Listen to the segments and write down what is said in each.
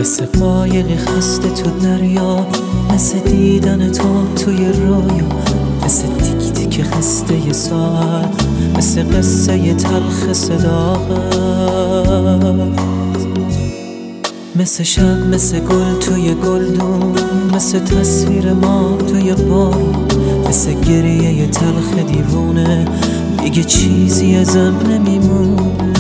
مثل قایقی خسته تو دریا، مثل دیدن تو توی رویا، مثل تیک تیک خسته ساعت، مثل قصه تلخ صداقت، مثل شب، مثل گل توی گلدون، مثل تصویر ما توی بارون، مثل گریه تلخ دیوونه، دیگه چیزی ازم نمیمونه.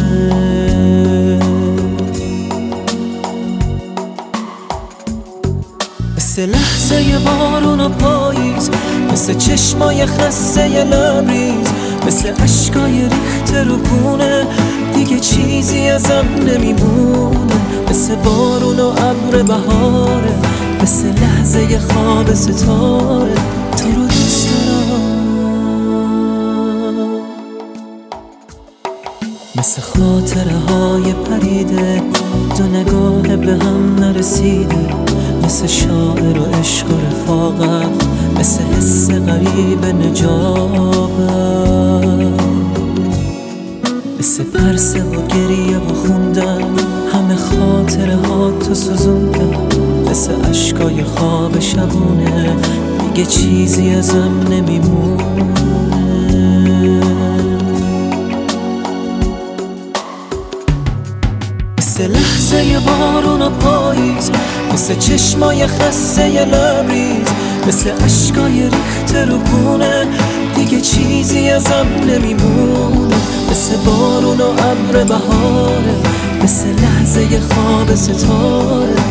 مثل لحظه بارون و پاییز، مثل چشمای خسته لبریز، مثل اشکای ریخته رو گونه، دیگه چیزی ازم نمیمونه. مثل بارون و ابر بهاره، مثل لحظه خواب ستاره، تو رو دوست دارم. مثل خاطره های پریده، دو نگاه به هم نرسیده، مثل شاعر و عشق و رفاقت، مثل حس غریب نجابت، مثل پرسه و گریه و خوندن، همه خاطره ها تو سوزوندن، مثل اشکای خواب شبونه، دیگه چیزی ازم نمیمونه. مثل لحظه بارون و پاییز، مثل چشمای خسته لبریز، مثل اشکای ریخته رو گونه، دیگه چیزی ازم نمیمونه. مثل بارون و ابر بهاره، مثل لحظه خواب ستاره،